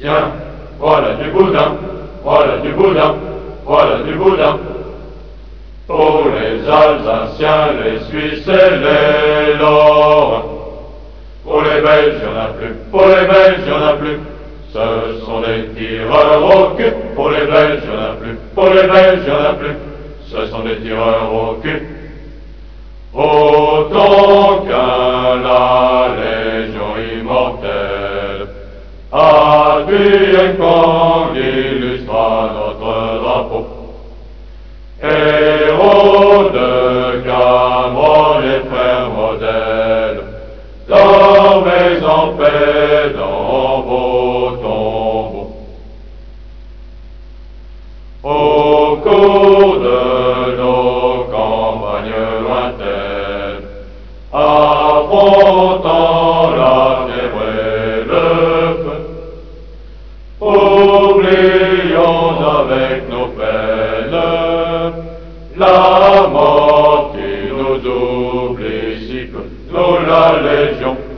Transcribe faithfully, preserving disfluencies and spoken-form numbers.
Tiens, voilà du boudin, voilà du boudin, voilà du boudin. Pour les Alsaciens, les Suisses et les Lorrains. Pour les Belges, il n'y en a plus, pour les Belges, il n'y en a plus. Ce sont des tireurs au cul. Pour les Belges, il n'y en a plus, pour les Belges, il n'y en a plus. Ce sont des tireurs au cul. Autant qu'à la Légion immortelle a tué un camp illustra notre drapeau. Héros de Cameroun et frères modèles, dormez en paix dans vos tombeaux. Au cours de nos campagnes lointaines, affrontant la fièvre et le feu, oublions avec nos peines la mort qui nous oublie si peu, nous la Légion.